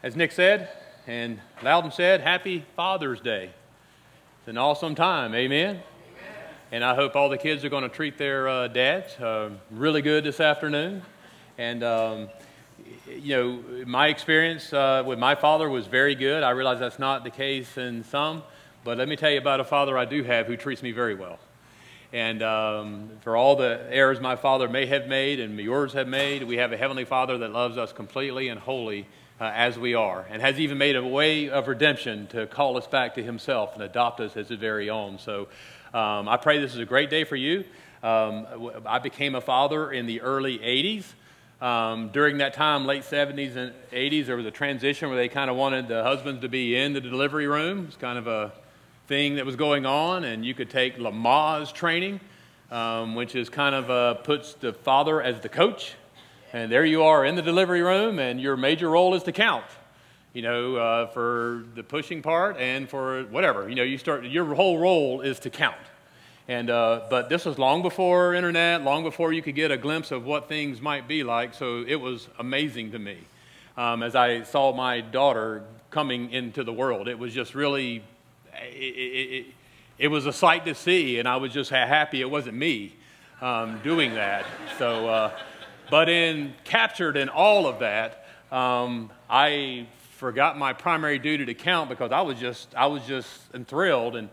As Nick said, and Loudon said, Happy Father's Day. It's an awesome time, amen? Amen. And I hope all the kids are going to treat their dads really good this afternoon. And, my experience with my father was very good. I realize that's not the case in some, but let me tell you about a father I do have who treats me very well. And for all the errors my father may have made and yours have made, we have a Heavenly Father that loves us completely and wholly as we are, and has even made a way of redemption to call us back to Himself and adopt us as His very own. So I pray this is a great day for you. I became a father in the early 80s. During that time, late 70s and 80s, there was a transition where they kind of wanted the husbands to be in the delivery room. It's kind of a thing that was going on, and you could take Lamaze training, which is kind of puts the father as the coach, and there you are in the delivery room, and your major role is to count, for the pushing part and for whatever, your whole role is to count. And but this was long before internet, long before you could get a glimpse of what things might be like, so it was amazing to me as I saw my daughter coming into the world. It was just really it was a sight to see, and I was just happy it wasn't me doing that. So, but captured in all of that, I forgot my primary duty to count because I was just enthralled, and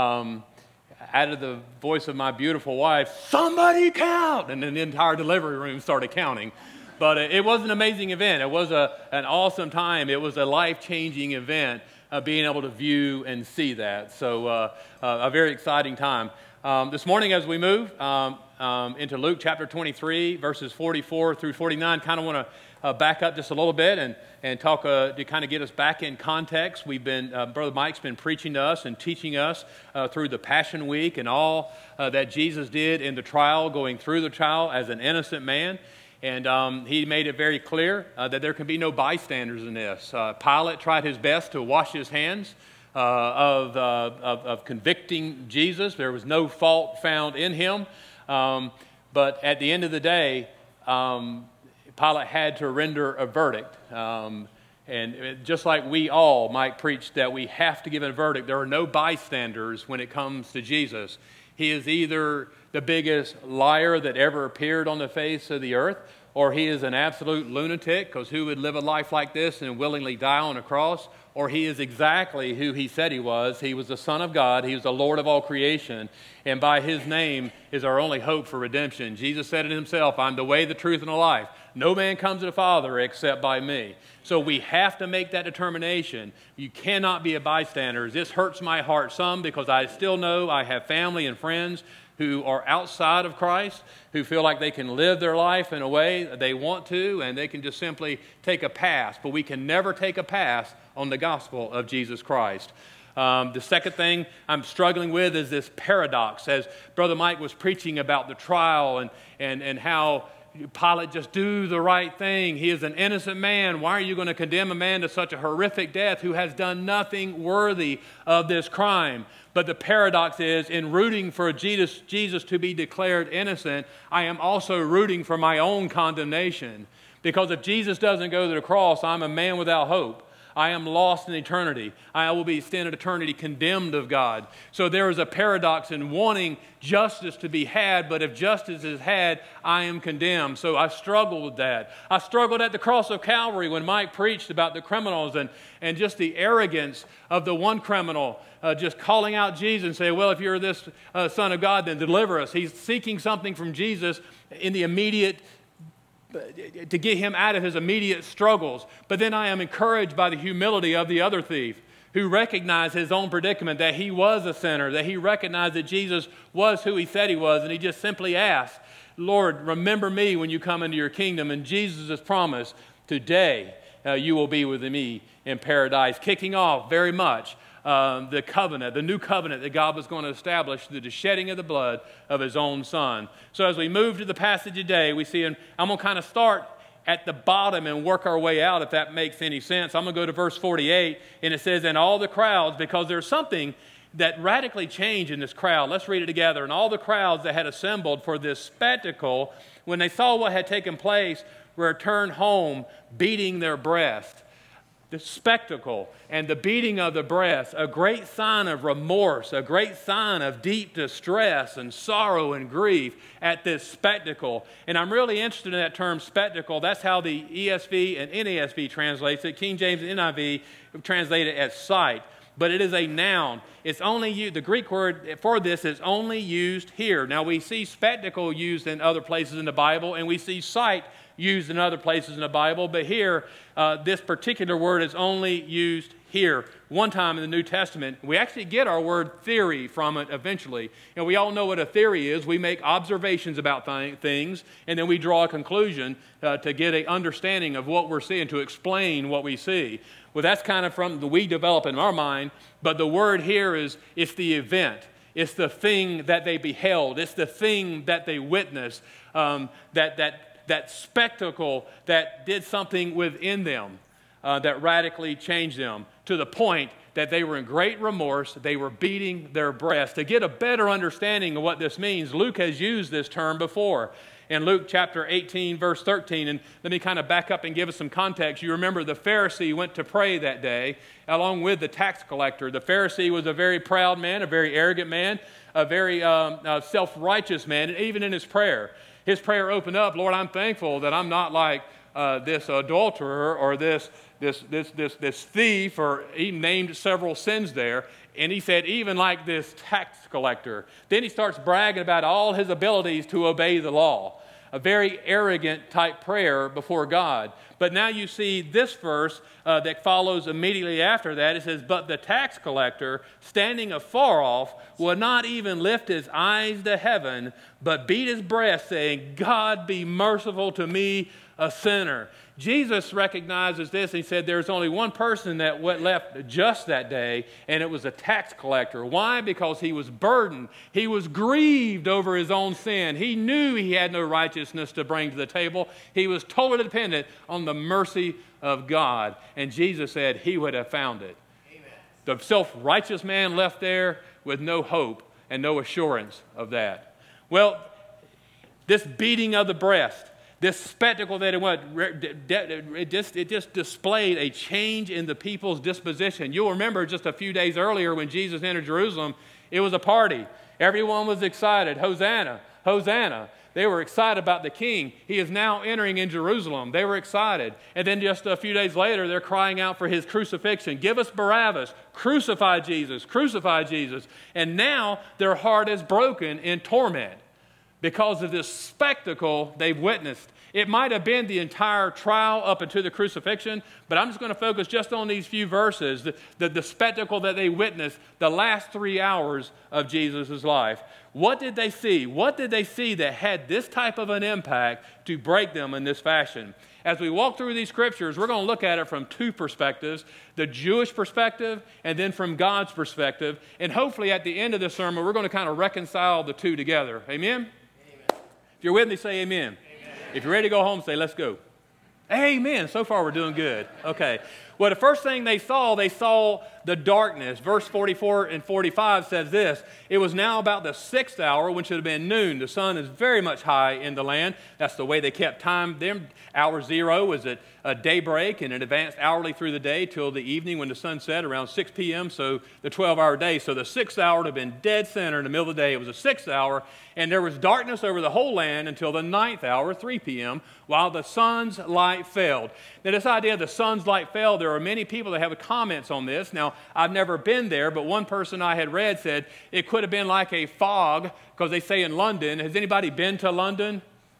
out of the voice of my beautiful wife, somebody count, and then the entire delivery room started counting. But it was an amazing event. It was an awesome time. It was a life-changing event. Being able to view and see that. So a very exciting time. This morning as we move into Luke chapter 23, verses 44 through 49, kind of want to back up just a little bit and talk to kind of get us back in context. We've been, Brother Mike's been preaching to us and teaching us through the Passion Week and all that Jesus did in the trial, going through the trial as an innocent man. And he made it very clear that there can be no bystanders in this. Pilate tried his best to wash his hands of convicting Jesus. There was no fault found in him. But at the end of the day, Pilate had to render a verdict. And just like we all might preach that we have to give a verdict, there are no bystanders when it comes to Jesus. He is either the biggest liar that ever appeared on the face of the earth, or he is an absolute lunatic, because who would live a life like this and willingly die on a cross? Or he is exactly who he said he was. He was the Son of God. He was the Lord of all creation. And by his name is our only hope for redemption. Jesus said it himself, I'm the way, the truth, and the life. No man comes to the Father except by me. So we have to make that determination. You cannot be a bystander. This hurts my heart some because I still know I have family and friends who are outside of Christ, who feel like they can live their life in a way that they want to, and they can just simply take a pass. But we can never take a pass on the gospel of Jesus Christ. The second thing I'm struggling with is this paradox. As Brother Mike was preaching about the trial and how Pilate just do the right thing. He is an innocent man. Why are you going to condemn a man to such a horrific death who has done nothing worthy of this crime? But the paradox is, in rooting for Jesus to be declared innocent, I am also rooting for my own condemnation. Because if Jesus doesn't go to the cross, I'm a man without hope. I am lost in eternity. I will be spent eternity condemned of God. So there is a paradox in wanting justice to be had, but if justice is had, I am condemned. So I struggled with that. I struggled at the cross of Calvary when Mike preached about the criminals and just the arrogance of the one criminal just calling out Jesus and saying, well, if you're this Son of God, then deliver us. He's seeking something from Jesus in the immediate to get him out of his immediate struggles. But then I am encouraged by the humility of the other thief who recognized his own predicament, that he was a sinner, that he recognized that Jesus was who he said he was, and he just simply asked, Lord, remember me when you come into your kingdom. And Jesus has promised, today you will be with me in paradise, kicking off very much the covenant, the new covenant that God was going to establish through the shedding of the blood of his own Son. So as we move to the passage today, we see, and I'm going to kind of start at the bottom and work our way out, if that makes any sense. I'm going to go to verse 48, and it says, and all the crowds, because there's something that radically changed in this crowd. Let's read it together. And all the crowds that had assembled for this spectacle, when they saw what had taken place, returned home beating their breast. the spectacle and the beating of the breast, a great sign of remorse, a great sign of deep distress and sorrow and grief at this spectacle. And I'm really interested in that term spectacle. That's how the ESV and NASB translates it. King James and NIV translate it as sight. But it is a noun. It's only used, the Greek word for this is only used here. Now we see spectacle used in other places in the Bible, and we see sight used in other places in the Bible, but here, this particular word is only used here. One time in the New Testament, we actually get our word theory from it eventually. And we all know what a theory is. We make observations about things, and then we draw a conclusion to get an understanding of what we're seeing, to explain what we see. Well, that's kind of from the we develop in our mind, but the word here is, it's the event. It's the thing that they beheld. It's the thing that they witnessed, that spectacle that did something within them, that radically changed them to the point that they were in great remorse. They were beating their breast. To get a better understanding of what this means, Luke has used this term before. In Luke chapter 18, verse 13, and let me kind of back up and give us some context. You remember the Pharisee went to pray that day along with the tax collector. The Pharisee was a very proud man, a very arrogant man, a very self-righteous man, and even in his prayer opened up, Lord, I'm thankful that I'm not like this adulterer or this thief, or he named several sins there. And he said, even like this tax collector. Then he starts bragging about all his abilities to obey the law. A very arrogant type prayer before God. But now you see this verse that follows immediately after that. It says, but the tax collector, standing afar off, would not even lift his eyes to heaven, but beat his breast, saying, God, be merciful to me, a sinner. Jesus recognizes this. He said there's only one person that left just that day, and it was a tax collector. Why? Because he was burdened. He was grieved over his own sin. He knew he had no righteousness to bring to the table. He was totally dependent on the mercy of God. And Jesus said he would have found it. Amen. The self-righteous man left there with no hope and no assurance of that. Well, this beating of the breast, this spectacle that it just displayed a change in the people's disposition. You'll remember just a few days earlier when Jesus entered Jerusalem, it was a party. Everyone was excited. Hosanna, Hosanna. They were excited about the king. He is now entering in Jerusalem. They were excited. And then just a few days later, they're crying out for his crucifixion. Give us Barabbas. Crucify Jesus. Crucify Jesus. And now their heart is broken in torment because of this spectacle they've witnessed. It might have been the entire trial up until the crucifixion, but I'm just going to focus just on these few verses, the spectacle that they witnessed the last 3 hours of Jesus' life. What did they see? What did they see that had this type of an impact to break them in this fashion? As we walk through these scriptures, we're going to look at it from two perspectives, the Jewish perspective and then from God's perspective. And hopefully at the end of this sermon, we're going to kind of reconcile the two together. Amen? If you're with me, say amen. Amen. If you're ready to go home, say, let's go. Amen. So far, we're doing good. Okay. Well, the first thing they saw the darkness. Verse 44 and 45 says this, it was now about the 6th hour, which should have been noon. The sun is very much high in the land. That's the way they kept time. Them hour zero was at daybreak, and it advanced hourly through the day till the evening when the sun set around 6 p.m., so the 12-hour day. So the 6th hour would have been dead center in the middle of the day. It was the 6th hour, and there was darkness over the whole land until the 9th hour, 3 p.m., while the sun's light failed. Now, this idea of the sun's light failed, there are many people that have comments on this. Now, I've never been there, but one person I had read said it could have been like a fog, because they say in London, has anybody been to London?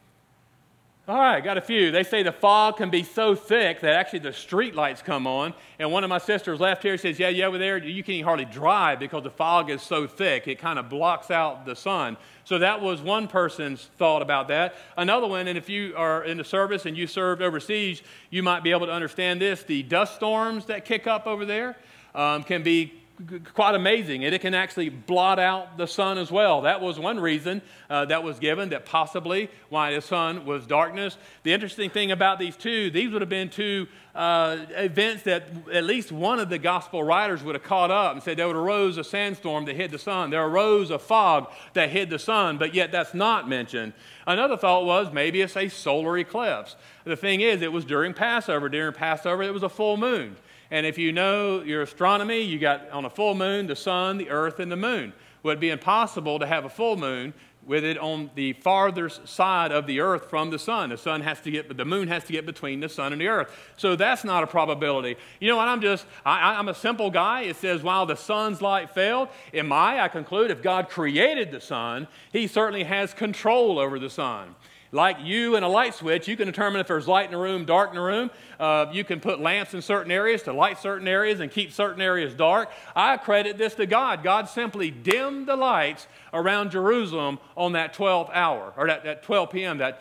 All right, got a few. They say the fog can be so thick that actually the street lights come on. And one of my sisters left here says, yeah, over there, you can't hardly drive because the fog is so thick. It kind of blocks out the sun. So that was one person's thought about that. Another one, and if you are in the service and you served overseas, you might be able to understand this. The dust storms that kick up over there can be quite amazing, and it can actually blot out the sun as well. That was one reason that was given, that possibly why the sun was darkness. The interesting thing about these would have been two events that at least one of the gospel writers would have caught up and said there arose a sandstorm that hid the sun. There arose a fog that hid the sun, but yet that's not mentioned. Another thought was maybe it's a solar eclipse. The thing is, it was during Passover. During Passover, it was a full moon. And if you know your astronomy, you got on a full moon, the sun, the earth, and the moon. Well, it'd be impossible to have a full moon with it on the farthest side of the earth from the sun. The moon has to get between the sun and the earth. So that's not a probability. You know what, I'm a simple guy. It says, while the sun's light failed, I conclude if God created the sun, he certainly has control over the sun. Like you and a light switch, you can determine if there's light in a room, dark in a room. You can put lamps in certain areas to light certain areas and keep certain areas dark. I credit this to God. God simply dimmed the lights around Jerusalem on that 12th hour, or that 12 p.m., the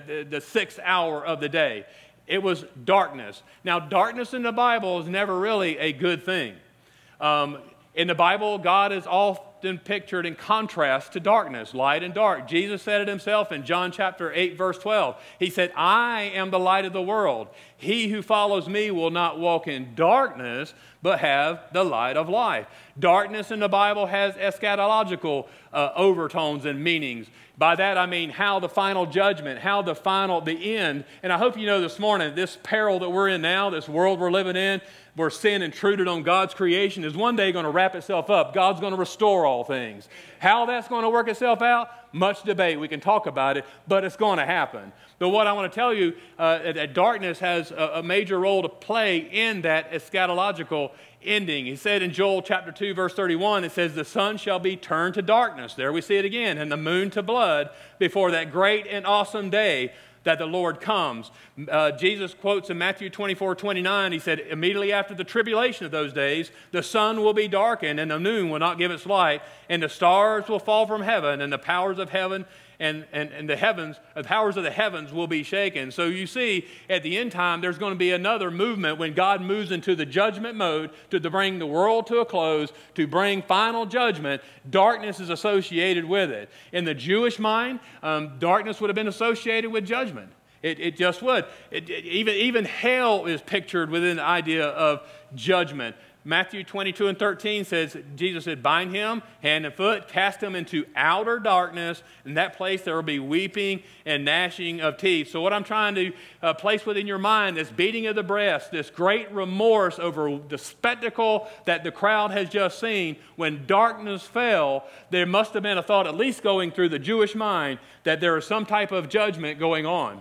6th hour of the day. It was darkness. Now, darkness in the Bible is never really a good thing. In the Bible, God is often pictured in contrast to darkness, light and dark. Jesus said it himself in John chapter 8, verse 12. He said, I am the light of the world. He who follows me will not walk in darkness, but have the light of life. Darkness in the Bible has eschatological overtones and meanings. By that I mean how the final judgment, the end. And I hope you know this morning, this peril that we're in now, this world we're living in, where sin intruded on God's creation, is one day going to wrap itself up. God's going to restore all things. How that's going to work itself out, much debate. We can talk about it, but it's going to happen. But what I want to tell you, that darkness has a major role to play in that eschatological ending. He said in Joel chapter 2, verse 31, it says, the sun shall be turned to darkness. There we see it again. And the moon to blood before that great and awesome day that the Lord comes. Jesus quotes in Matthew 24:29, he said, immediately after the tribulation of those days, the sun will be darkened and the moon will not give its light, and the stars will fall from heaven, and the powers of heaven and the powers of the heavens will be shaken. So you see, at the end time, there's going to be another movement when God moves into the judgment mode to bring the world to a close, to bring final judgment. Darkness is associated with it. In the Jewish mind, darkness would have been associated with judgment. It just would. Even hell is pictured within the idea of judgment. Matthew 22 and 13 says, Jesus said, bind him, hand and foot, cast him into outer darkness. In that place there will be weeping and gnashing of teeth. So what I'm trying to place within your mind, this beating of the breast, this great remorse over the spectacle that the crowd has just seen, when darkness fell, there must have been a thought, at least going through the Jewish mind, that there is some type of judgment going on.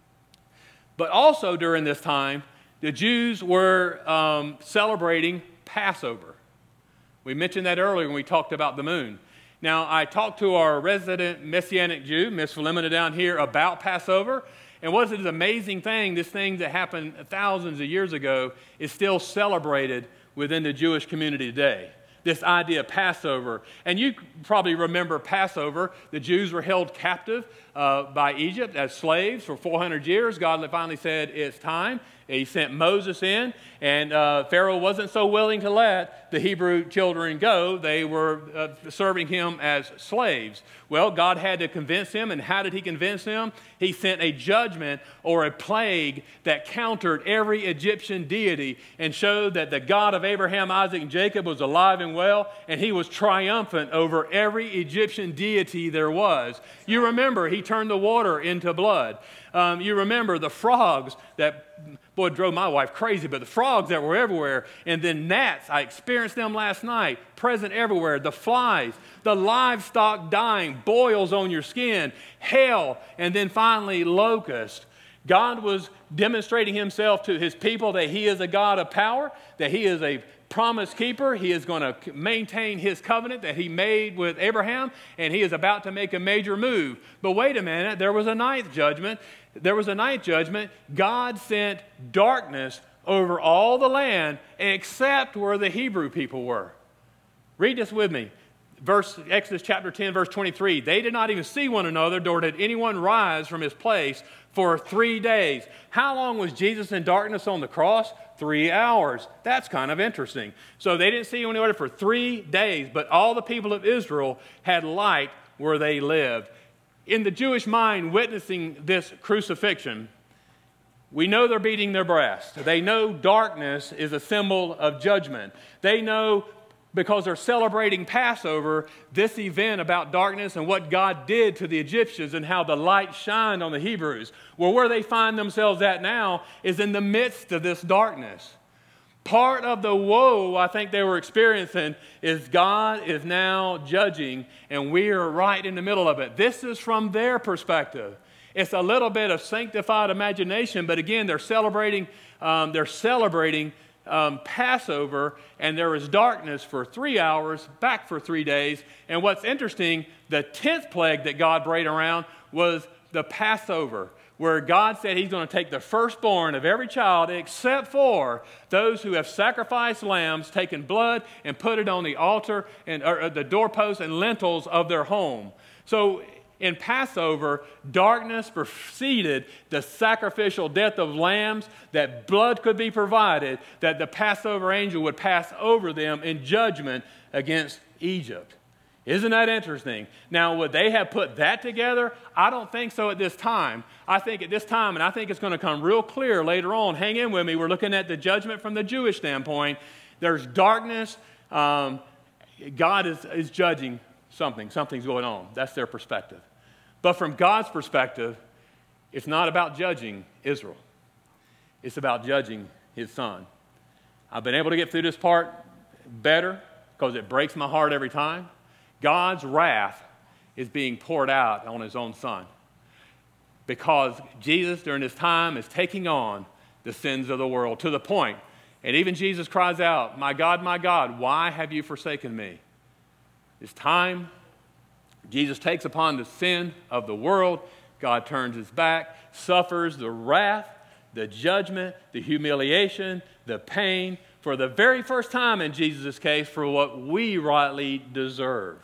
But also during this time, the Jews were celebrating Passover. We mentioned that earlier when we talked about the moon. Now, I talked to our resident Messianic Jew, Miss Philemena down here, about Passover. And what is an amazing thing, this thing that happened thousands of years ago is still celebrated within the Jewish community today. This idea of Passover. And you probably remember Passover. The Jews were held captive by Egypt as slaves for 400 years. God finally said, it's time. He sent Moses in, and Pharaoh wasn't so willing to let the Hebrew children go. They were serving him as slaves. Well, God had to convince him, and how did he convince them? He sent a judgment or a plague that countered every Egyptian deity and showed that the God of Abraham, Isaac, and Jacob was alive and well, and he was triumphant over every Egyptian deity there was. You remember, he turned the water into blood. You remember the frogs that, boy, drove my wife crazy, but the frogs that were everywhere, and then gnats, I experienced them last night, present everywhere, the flies, the livestock dying, boils on your skin, hail, and then finally locusts. God was demonstrating himself to his people that he is a God of power, that he is a promise keeper. He is going to maintain his covenant that he made with Abraham, and he is about to make a major move. But wait a minute, there was a ninth judgment. God sent darkness over all the land except where the Hebrew people were. Read this with me. Exodus chapter 10, verse 23. They did not even see one another, nor did anyone rise from his place for 3 days. How long was Jesus in darkness on the cross? 3 hours. That's kind of interesting. So they didn't see anyone for 3 days, but all the people of Israel had light where they lived. In the Jewish mind, witnessing this crucifixion, we know they're beating their breast. They know darkness is a symbol of judgment. They know, because they're celebrating Passover, this event about darkness and what God did to the Egyptians and how the light shined on the Hebrews. Well, where they find themselves at now is in the midst of this darkness. Part of the woe I think they were experiencing is God is now judging, and we are right in the middle of it. This is from their perspective. It's a little bit of sanctified imagination, but again, they're celebrating Passover, and there was darkness for 3 hours, back for 3 days. And what's interesting, the 10th plague that God brought around was the Passover, where God said he's going to take the firstborn of every child except for those who have sacrificed lambs, taken blood, and put it on the altar and or the doorposts and lintels of their home. So in Passover, darkness preceded the sacrificial death of lambs, that blood could be provided, that the Passover angel would pass over them in judgment against Egypt. Isn't that interesting? Now, would they have put that together? I don't think so at this time. I think at this time, and I think it's going to come real clear later on, hang in with me, we're looking at the judgment from the Jewish standpoint. There's darkness. God is judging something. Something's going on. That's their perspective. But from God's perspective, it's not about judging Israel. It's about judging his son. I've been able to get through this part better because it breaks my heart every time. God's wrath is being poured out on his own son because Jesus during this time is taking on the sins of the world to the point, and even Jesus cries out, my God, why have you forsaken me? It's time. Jesus takes upon the sin of the world. God turns his back, suffers the wrath, the judgment, the humiliation, the pain, for the very first time in Jesus' case, for what we rightly deserve.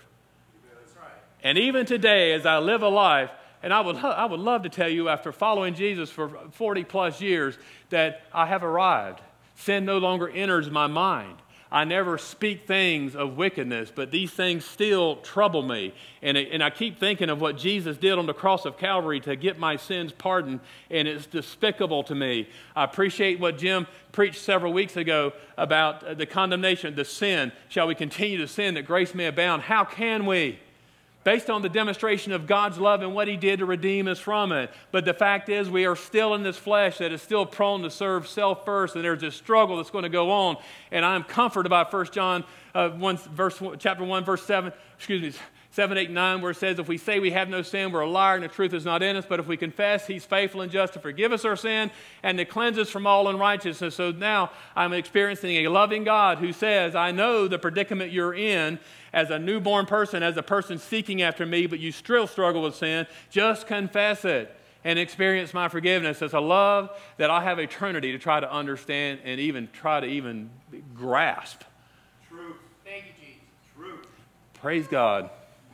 And even today, as I live a life, and I would love to tell you after following Jesus for 40 plus years that I have arrived. Sin no longer enters my mind. I never speak things of wickedness, but these things still trouble me. And I keep thinking of what Jesus did on the cross of Calvary to get my sins pardoned, and it's despicable to me. I appreciate what Jim preached several weeks ago about the condemnation, the sin. Shall we continue to sin that grace may abound? How can we? Based on the demonstration of God's love and what he did to redeem us from it. But the fact is we are still in this flesh that is still prone to serve self first, and there's this struggle that's going to go on. And I'm comforted by 1 John chapter 1, verse 7, 7, 8, 9, where it says, if we say we have no sin, we're a liar and the truth is not in us. But if we confess, he's faithful and just to forgive us our sin and to cleanse us from all unrighteousness. So now I'm experiencing a loving God who says, I know the predicament you're in as a newborn person, as a person seeking after me, but you still struggle with sin. Just confess it and experience my forgiveness. It's a love that I have eternity to try to understand and even try to grasp. Truth. Thank you, Jesus. Truth. Praise God.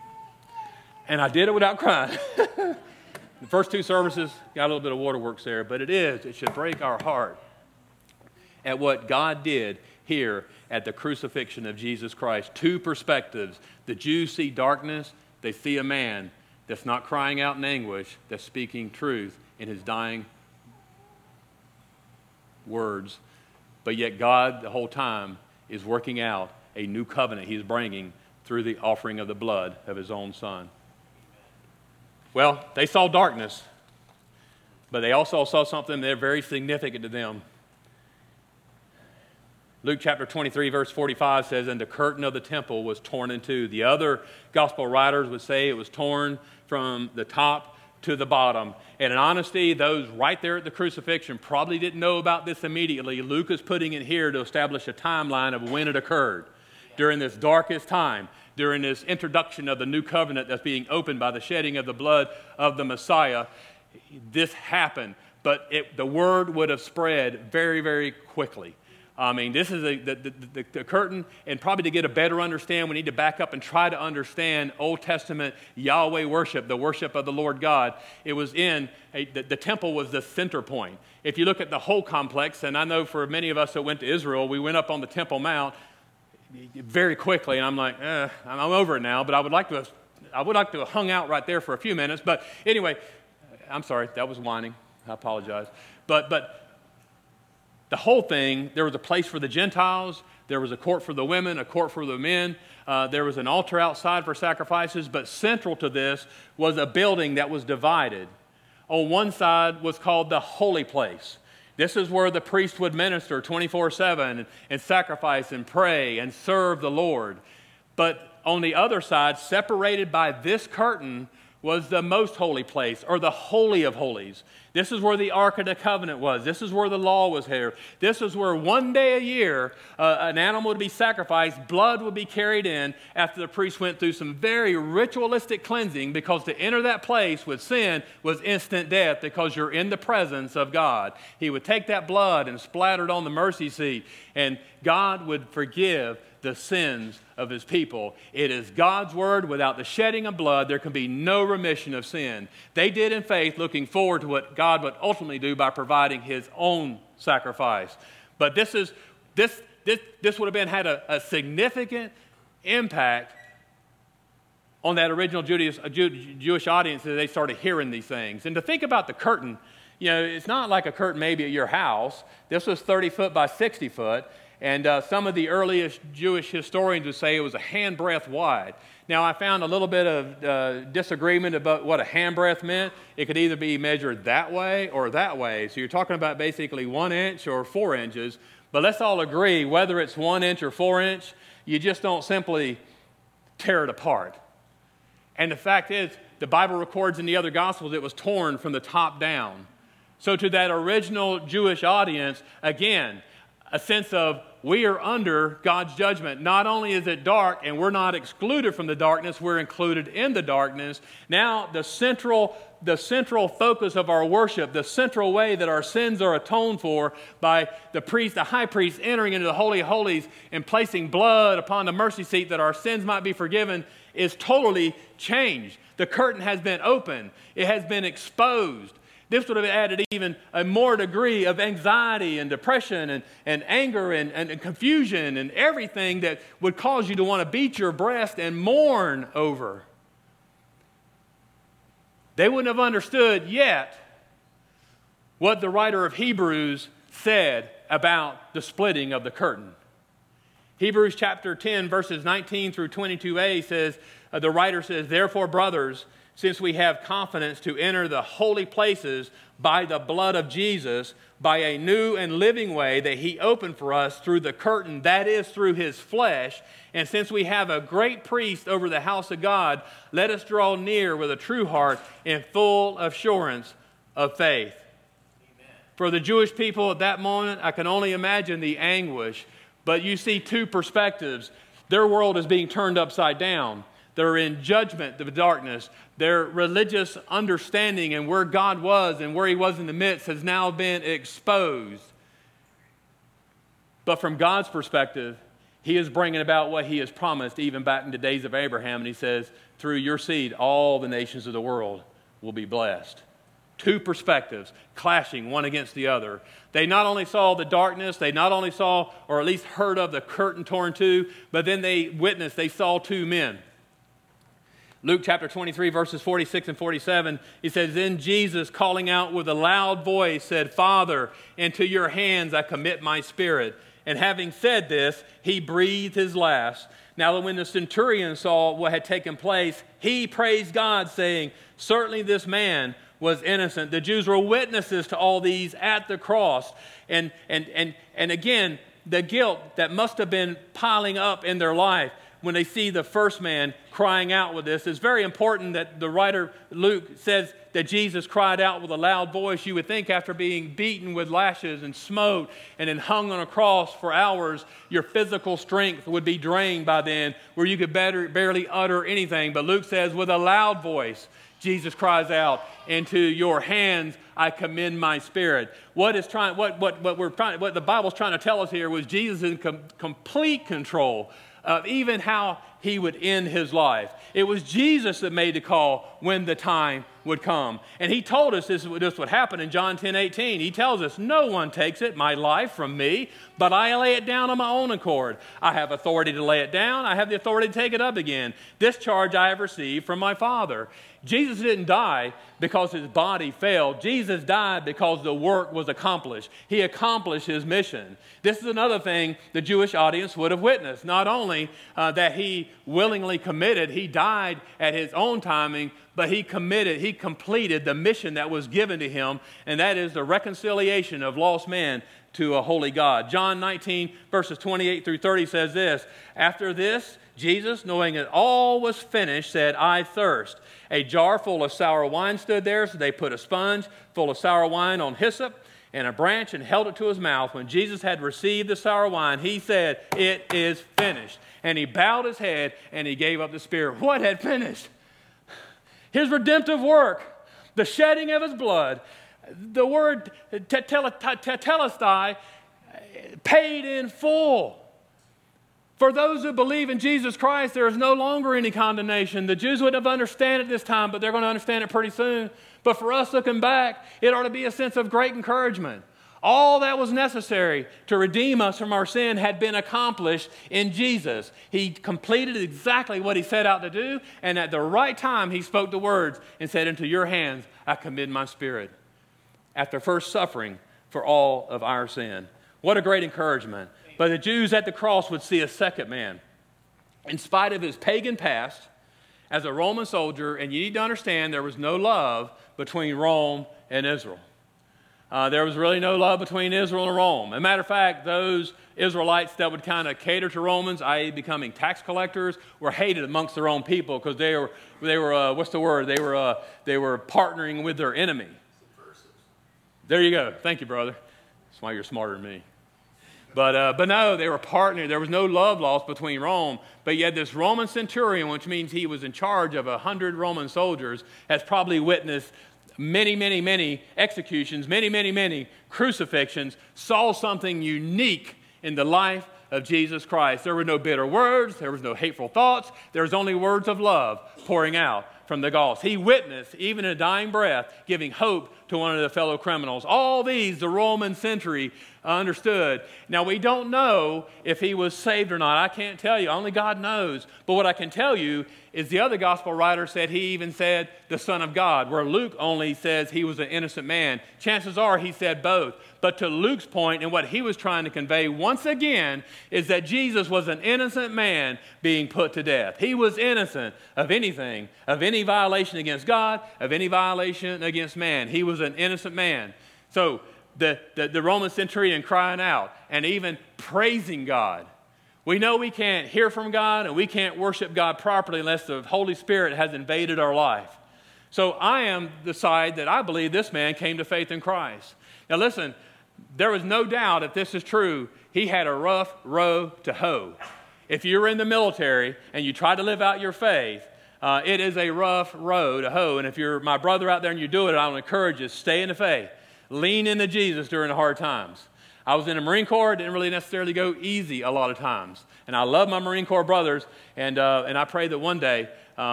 And I did it without crying. The first two services, got a little bit of waterworks there, but it should break our heart at what God did here at the crucifixion of Jesus Christ. Two perspectives. The Jews see darkness. They see a man that's not crying out in anguish, that's speaking truth in his dying words. But yet God, the whole time, is working out a new covenant he's bringing through the offering of the blood of his own son. Well, they saw darkness, but they also saw something that very significant to them. Luke chapter 23, verse 45 says, and the curtain of the temple was torn in two. The other gospel writers would say it was torn from the top to the bottom. And in honesty, those right there at the crucifixion probably didn't know about this immediately. Luke is putting it here to establish a timeline of when it occurred. During this darkest time, during this introduction of the new covenant that's being opened by the shedding of the blood of the Messiah, this happened. But the word would have spread very, very quickly. I mean, this is the curtain, and probably to get a better understanding, we need to back up and try to understand Old Testament Yahweh worship, the worship of the Lord God. It was the temple was the center point. If you look at the whole complex, and I know for many of us that went to Israel, we went up on the Temple Mount very quickly, and I'm like, I'm over it now, but I would like to have hung out right there for a few minutes. But anyway, I'm sorry, that was whining. I apologize. But the whole thing, there was a place for the Gentiles, there was a court for the women, a court for the men, there was an altar outside for sacrifices, but central to this was a building that was divided. On one side was called the holy place. This is where the priest would minister 24/7 and sacrifice and pray and serve the Lord. But on the other side, separated by this curtain, was the most holy place, or the Holy of Holies. This is where the Ark of the Covenant was. This is where the law was here. This is where one day a year an animal would be sacrificed, blood would be carried in after the priest went through some very ritualistic cleansing, because to enter that place with sin was instant death, because you're in the presence of God. He would take that blood and splatter it on the mercy seat, and God would forgive the sins of his people. It is God's word. Without the shedding of blood, there can be no remission of sin. They did in faith, looking forward to what God would ultimately do by providing his own sacrifice. But this would have had a significant impact on that original Jewish audience as they started hearing these things. And to think about the curtain, it's not like a curtain maybe at your house. This was 30 foot by 60 foot. And some of the earliest Jewish historians would say it was a handbreadth wide. Now, I found a little bit of disagreement about what a handbreadth meant. It could either be measured that way or that way. So you're talking about basically 1 inch or 4 inches. But let's all agree, whether it's 1 inch or 4 inch, you just don't simply tear it apart. And the fact is, the Bible records in the other Gospels it was torn from the top down. So to that original Jewish audience, again, a sense of we are under God's judgment. Not only is it dark and we're not excluded from the darkness, we're included in the darkness. Now the central focus of our worship, the central way that our sins are atoned for by the high priest entering into the Holy of Holies and placing blood upon the mercy seat that our sins might be forgiven, is totally changed. The curtain has been opened. It has been exposed. This would have added even a more degree of anxiety and depression and anger and confusion and everything that would cause you to want to beat your breast and mourn over. They wouldn't have understood yet what the writer of Hebrews said about the splitting of the curtain. Hebrews chapter 10, verses 19 through 22a says, the writer says, "Therefore, brothers, since we have confidence to enter the holy places by the blood of Jesus, by a new and living way that he opened for us through the curtain, that is, through his flesh, and since we have a great priest over the house of God, let us draw near with a true heart in full assurance of faith." Amen. For the Jewish people at that moment, I can only imagine the anguish, but you see two perspectives. Their world is being turned upside down. They're in judgment of darkness. Their religious understanding and where God was and where he was in the midst has now been exposed. But from God's perspective, he is bringing about what he has promised even back in the days of Abraham. And he says, through your seed, all the nations of the world will be blessed. Two perspectives clashing one against the other. They not only saw the darkness, they not only saw or at least heard of the curtain torn too, but then they saw two men. Luke chapter 23, verses 46 and 47, he says, "Then Jesus, calling out with a loud voice, said, 'Father, into your hands I commit my spirit.' And having said this, he breathed his last. Now when the centurion saw what had taken place, he praised God, saying, 'Certainly this man was innocent.'" The Jews were witnesses to all these at the cross. And again, the guilt that must have been piling up in their life when they see the first man crying out with this. It's very important that the writer Luke says that Jesus cried out with a loud voice. You would think after being beaten with lashes and smote and then hung on a cross for hours, your physical strength would be drained by then, where you could barely utter anything. But Luke says, with a loud voice, Jesus cries out, "Into your hands I commend my spirit." What the Bible's trying to tell us here was Jesus in complete control of even how he would end his life. It was Jesus that made the call when the time would come. And he told us this would happen in John 10:18. He tells us, "No one takes it, my life, from me, but I lay it down on my own accord. I have authority to lay it down. I have the authority to take it up again. This charge I have received from my Father. Jesus didn't die because his body failed. Jesus died because the work was accomplished. He accomplished his mission. This is another thing the Jewish audience would have witnessed. Not only that he willingly committed, he died at his own timing, but he completed the mission that was given to him, and that is the reconciliation of lost man to a holy God. John 19, verses 28 through 30 says this, "After this, Jesus, knowing that all was finished, said, 'I thirst.' A jar full of sour wine stood there, so they put a sponge full of sour wine on hyssop and a branch and held it to his mouth. When Jesus had received the sour wine, he said, 'It is finished.' And he bowed his head and he gave up the spirit." What had finished? His redemptive work, the shedding of his blood. The word tetelestai, paid in full. For those who believe in Jesus Christ, there is no longer any condemnation. The Jews wouldn't have understood it this time, but they're going to understand it pretty soon. But for us looking back, it ought to be a sense of great encouragement. All that was necessary to redeem us from our sin had been accomplished in Jesus. He completed exactly what he set out to do, and at the right time he spoke the words and said, "Into your hands I commit my spirit," after first suffering for all of our sin. What a great encouragement. But the Jews at the cross would see a second man. In spite of his pagan past, as a Roman soldier, and you need to understand there was no love between Rome and Israel. There was really no love between Israel and Rome. As a matter of fact, those Israelites that would kind of cater to Romans, i.e. becoming tax collectors, were hated amongst their own people because they were what's the word? They were partnering with their enemy. There you go. Thank you, brother. That's why you're smarter than me. But no, they were partnering. There was no love lost between Rome. But yet this Roman centurion, which means he was in charge of 100 Roman soldiers, has probably witnessed many executions, many crucifixions, saw something unique in the life of Jesus Christ. There were no bitter words. There was no hateful thoughts. There was only words of love pouring out from the Gauls. He witnessed, even in a dying breath, giving hope to one of the fellow criminals. All these, the Roman century understood. Now, we don't know if he was saved or not. I can't tell you. Only God knows. But what I can tell you is the other gospel writer said he even said the Son of God, where Luke only says he was an innocent man. Chances are he said both. But to Luke's point, and what he was trying to convey once again, is that Jesus was an innocent man being put to death. He was innocent of anything, of any violation against God, of any violation against man. He was an innocent man. So the Roman centurion crying out and even praising God. We know we can't hear from God and we can't worship God properly unless the Holy Spirit has invaded our life. So I am the side that I believe this man came to faith in Christ. Now listen, there was no doubt if this is true, he had a rough row to hoe. If you're in the military and you try to live out your faith, it is a rough row to hoe. And if you're my brother out there and you do it, I would encourage you, stay in the faith. Lean into Jesus during the hard times. I was in the Marine Corps. It didn't really necessarily go easy a lot of times. And I love my Marine Corps brothers. And I pray that one day,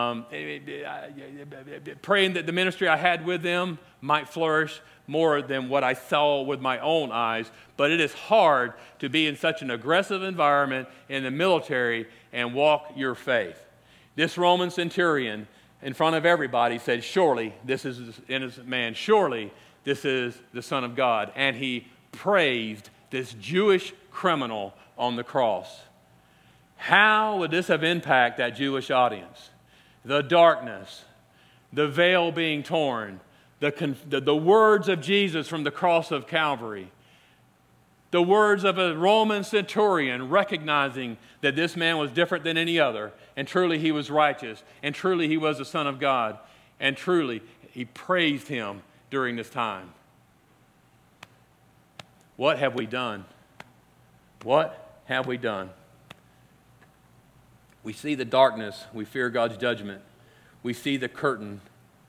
praying that the ministry I had with them might flourish more than what I saw with my own eyes. But it is hard to be in such an aggressive environment in the military and walk your faith. This Roman centurion, in front of everybody, said, "Surely this is an innocent man. Surely this is the Son of God." And he praised this Jewish criminal on the cross. How would this have impacted that Jewish audience? The darkness, the veil being torn, the words of Jesus from the cross of Calvary, the words of a Roman centurion recognizing that this man was different than any other, and truly he was righteous, and truly he was the Son of God, and truly he praised him during this time. What have we done? What have we done? We see the darkness. We fear God's judgment. We see the curtain.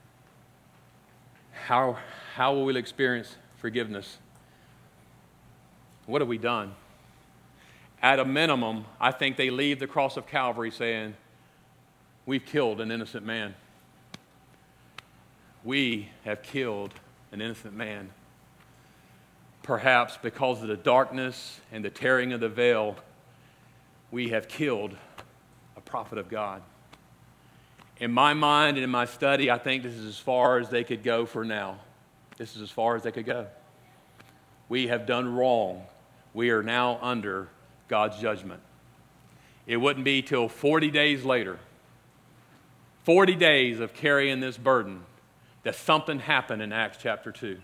How will we experience forgiveness? What have we done? At a minimum, I think they leave the cross of Calvary saying, we've killed an innocent man. We have killed an innocent man. perhaps because of the darkness and the tearing of the veil, we have killed a prophet of God. In my mind and in my study, I think this is as far as they could go for now. This is as far as they could go. We have done wrong. We are now under God's judgment. It wouldn't be till 40 days later, 40 days of carrying this burden, that something happened in Acts chapter 2.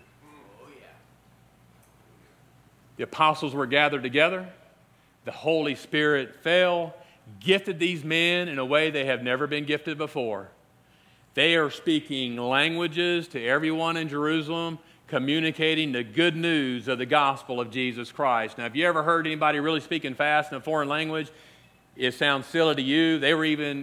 The apostles were gathered together. The Holy Spirit fell, gifted these men in a way they have never been gifted before. They are speaking languages to everyone in Jerusalem, communicating the good news of the gospel of Jesus Christ. Now, have you ever heard anybody really speaking fast in a foreign language? It sounds silly to you. They were even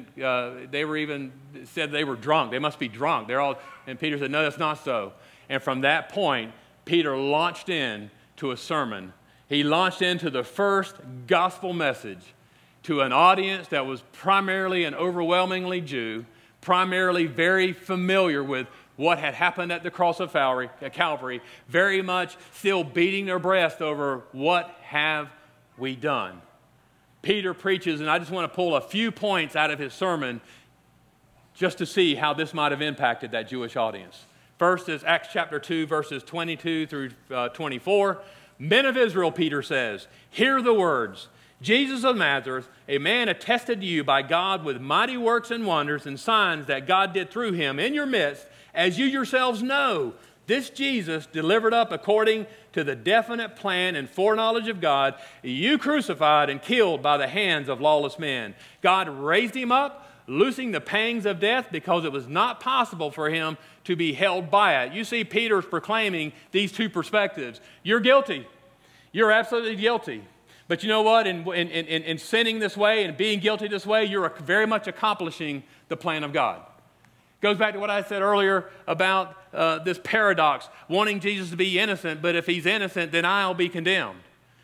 said they were drunk. They must be drunk. And Peter said, no, that's not so. And from that point, Peter launched in to a sermon. He launched into the first gospel message to an audience that was primarily and overwhelmingly Jew, primarily very familiar with what had happened at the cross of Calvary, very much still beating their breast over what have we done. Peter preaches, and I just want to pull a few points out of his sermon just to see how this might have impacted that Jewish audience. First is Acts chapter 2, verses 22 through 24. Men of Israel, Peter says, hear the words. Jesus of Nazareth, a man attested to you by God with mighty works and wonders and signs that God did through him in your midst, as you yourselves know. This Jesus, delivered up according to the definite plan and foreknowledge of God, you crucified and killed by the hands of lawless men. God raised him up, loosing the pangs of death, because it was not possible for him to be held by it. You see, Peter's proclaiming these two perspectives. You're guilty. You're absolutely guilty. But you know what? In sinning this way and being guilty this way, you're very much accomplishing the plan of God. Goes back to what I said earlier about this paradox, wanting Jesus to be innocent, but if he's innocent, then I'll be condemned.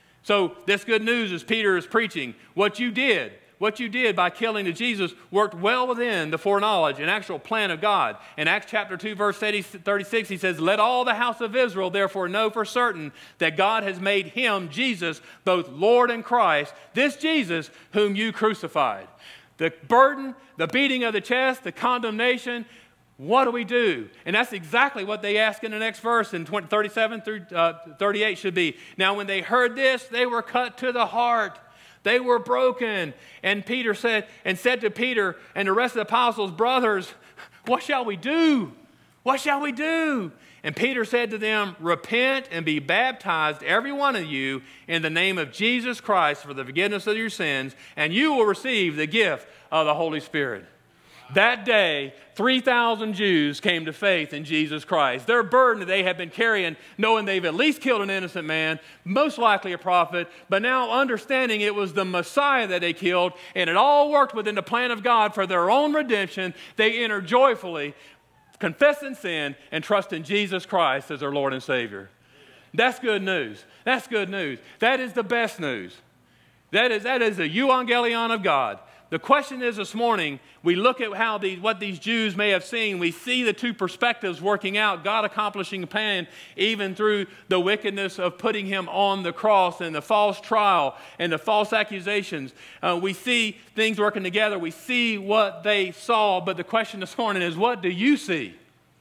So this good news is Peter is preaching. What you did by killing the Jesus worked well within the foreknowledge and actual plan of God. In Acts chapter 2, verse 36, he says, let all the house of Israel therefore know for certain that God has made him, Jesus, both Lord and Christ, this Jesus whom you crucified. The burden, the beating of the chest, the condemnation, what do we do? And that's exactly what they ask in the next verse in 37 through 38 should be. Now when they heard this, they were cut to the heart. They were broken. And Peter said to Peter and the rest of the apostles, brothers, what shall we do? What shall we do? And Peter said to them, repent and be baptized, every one of you, in the name of Jesus Christ for the forgiveness of your sins, and you will receive the gift of the Holy Spirit. That day, 3,000 Jews came to faith in Jesus Christ. Their burden that they had been carrying, knowing they've at least killed an innocent man, most likely a prophet, but now understanding it was the Messiah that they killed, and it all worked within the plan of God for their own redemption, they entered joyfully, confessing sin, and trusting Jesus Christ as their Lord and Savior. That's good news. That's good news. That is the best news. That is the euangelion of God. The question is this morning, we look at what these Jews may have seen. We see the two perspectives working out, God accomplishing plan even through the wickedness of putting him on the cross and the false trial and the false accusations. We see things working together. We see what they saw, but the question this morning is, what do you see?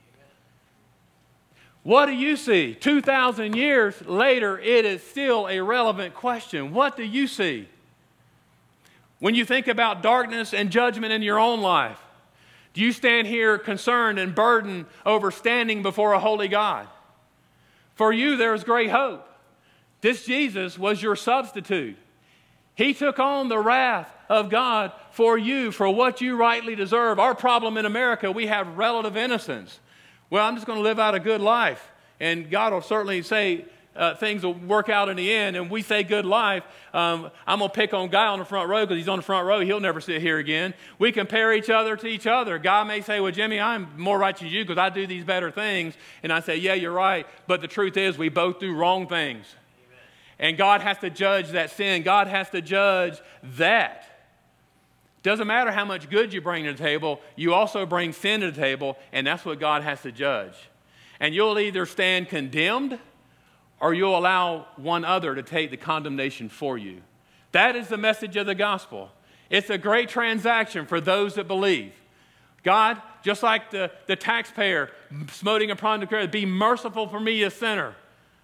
What do you see? 2,000 years later, it is still a relevant question. What do you see? When you think about darkness and judgment in your own life, do you stand here concerned and burdened over standing before a holy God? For you, there is great hope. This Jesus was your substitute. He took on the wrath of God for you, for what you rightly deserve. Our problem in America, we have relative innocence. Well, I'm just going to live out a good life, and God will certainly say, things will work out in the end, and we say good life. I'm going to pick on Guy on the front row because he's on the front row. He'll never sit here again. We compare each other to each other. Guy may say, well, Jimmy, I'm more righteous than you because I do these better things. And I say, yeah, you're right. But the truth is we both do wrong things. Amen. And God has to judge that sin. God has to judge that. Doesn't matter how much good you bring to the table. You also bring sin to the table, and that's what God has to judge. And you'll either stand condemned or you'll allow one other to take the condemnation for you. That is the message of the gospel. It's a great transaction for those that believe. God, just like the taxpayer smoting upon the cross, be merciful for me, a sinner.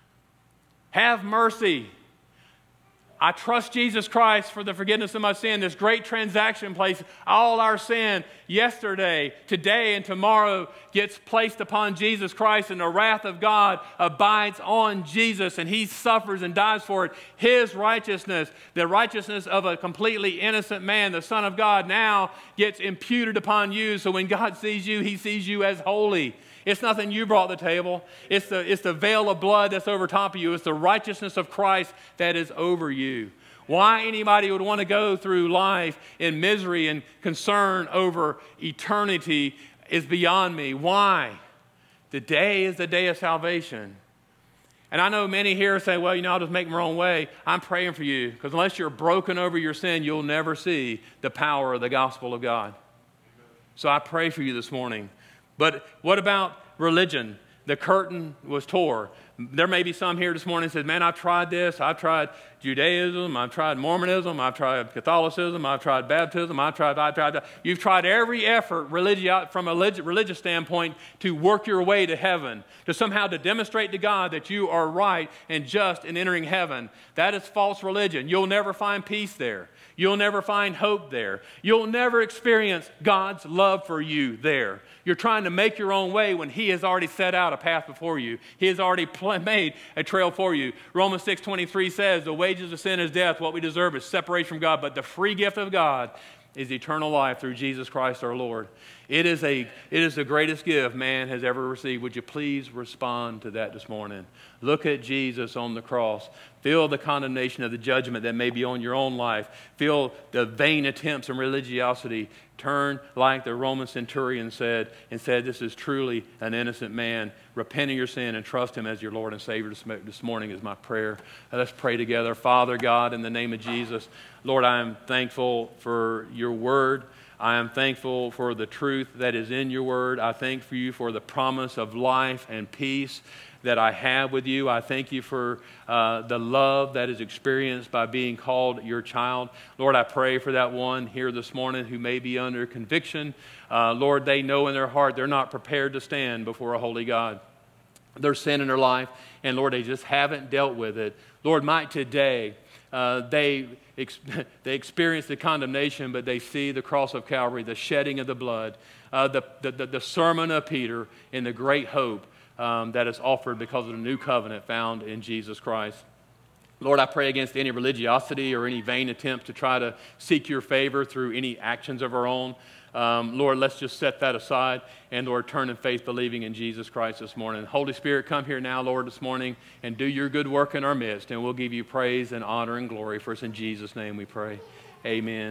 Have mercy. I trust Jesus Christ for the forgiveness of my sin. This great transaction place, all our sin yesterday, today, and tomorrow gets placed upon Jesus Christ, and the wrath of God abides on Jesus, and he suffers and dies for it. His righteousness, the righteousness of a completely innocent man, the Son of God, now gets imputed upon you. So when God sees you, he sees you as holy. It's nothing you brought to the table. It's the veil of blood that's over top of you. It's the righteousness of Christ that is over you. Why anybody would want to go through life in misery and concern over eternity is beyond me. Why? Today is the day of salvation. And I know many here say, well, I'll just make my own way. I'm praying for you, because unless you're broken over your sin, you'll never see the power of the gospel of God. So I pray for you this morning. But what about religion? The curtain was tore. There may be some here this morning that says, man, I've tried this. I've tried Judaism. I've tried Mormonism. I've tried Catholicism. I've tried baptism. I've tried. You've tried every effort from a religious standpoint to work your way to heaven, to somehow to demonstrate to God that you are right and just in entering heaven. That is false religion. You'll never find peace there. You'll never find hope there. You'll never experience God's love for you there. You're trying to make your own way when he has already set out a path before you. He has already made a trail for you. Romans 6:23 says, the wages of sin is death. What we deserve is separation from God. But the free gift of God is eternal life through Jesus Christ our Lord. It is the greatest gift man has ever received. Would you please respond to that this morning? Look at Jesus on the cross. Feel the condemnation of the judgment that may be on your own life. Feel the vain attempts and religiosity. Turn like the Roman centurion said, this is truly an innocent man. Repent of your sin and trust him as your Lord and Savior this morning is my prayer. Let's pray together. Father God, in the name of Jesus, Lord, I am thankful for your word. I am thankful for the truth that is in your word. I thank you for the promise of life and peace that I have with you. I thank you for the love that is experienced by being called your child. Lord, I pray for that one here this morning who may be under conviction. Lord, they know in their heart they're not prepared to stand before a holy God. There's sin in their life, and Lord, they just haven't dealt with it. Lord, might today they experience the condemnation, but they see the cross of Calvary, the shedding of the blood, the sermon of Peter, and the great hope that is offered because of the new covenant found in Jesus Christ. Lord, I pray against any religiosity or any vain attempt to try to seek your favor through any actions of our own. Lord, let's just set that aside and, Lord, turn in faith believing in Jesus Christ this morning. Holy Spirit, come here now, Lord, this morning and do your good work in our midst, and we'll give you praise and honor and glory. For us in Jesus' name we pray. Amen.